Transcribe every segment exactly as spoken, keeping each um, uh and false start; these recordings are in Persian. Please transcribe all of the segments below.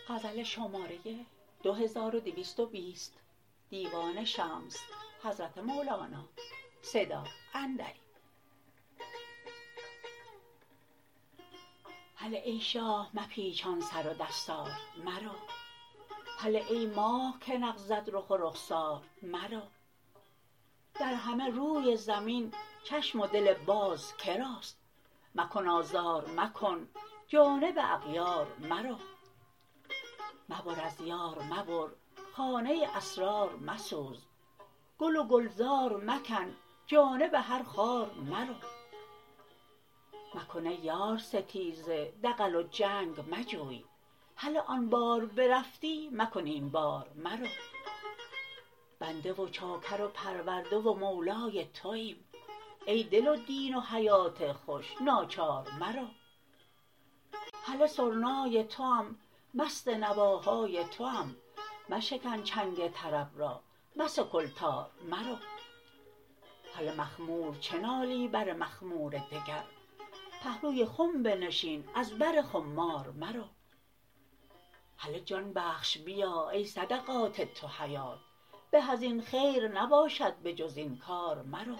هله ای شاه مپیچان سر و دستار مرو هله ای ماه که نغزد رخ و رخسار مرو در همه روی زمین چشم و دل باز که راست مکن آزار مکن جانب اغیار مرو مبر از یار مبر خانه اسرار مسوز گل و گلزار مکن جانب هر خار مرو مکن ای یار ستیزه دغل و جنگ مجوی هله آن بار برفتی مکن این بار مرو بنده و چاکر و پرورده و مولای توییم ای دل و دین و حیات خوش ناچار مرو هله سرنای توام مست نواهای توام مشکن چنگ طرب را مسکل تار مرو هله مخمور چه نالی بر مخمور دگر پهلوی خم بنشین از بر خمار مرو هله جان بخش بیا ای صدقات تو حیات به از این خیر نباشد به جز این کار مرو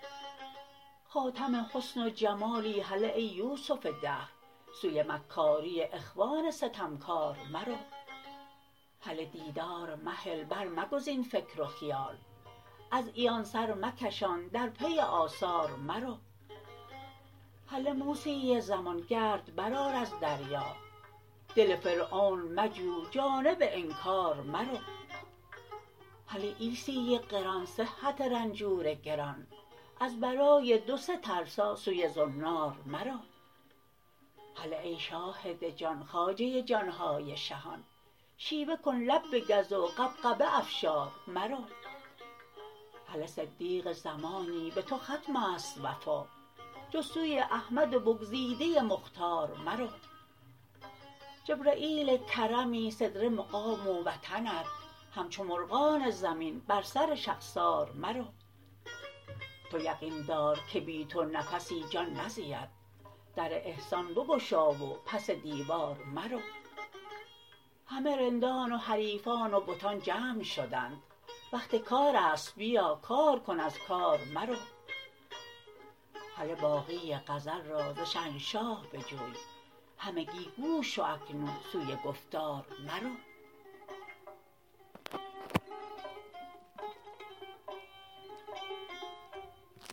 خاتم حسن و جمالی هله ای یوسف دهر سوی مکاری اخوان ستمکار مرو هله دیدار مهل برمگزین فکر و خیال از عیان سر مکشان در پی آثار مرو هله موسی زمان گرد برآر از دریا دل فرعون مجو جانب انکار مرو هله عیسی قران صحت رنجور گران از برای دو سه ترسا سوی زنار مرو هله ای شاهد جان خواجه جان های شهان شیوه کن لب بگز و غبغبه افشار مرو هله صدیق زمانی به تو ختم است وفا جز سوی احمد بگزیده مختار مرو جبرییل کرمی سدره مقام و وطنت همچو مرغان زمین بر سر شخسار مرو تو یقین دار که بی تو نفسی جان نزید در احسان بگشا و پس دیوار مرو همه رندان و حریفان و بتان جمع شدند وقت کار است بیا کار کن از کار مرو هله باقی غزل را ز شهنشاه بجوی همگی گوش شو اکنون سوی گفتار مرو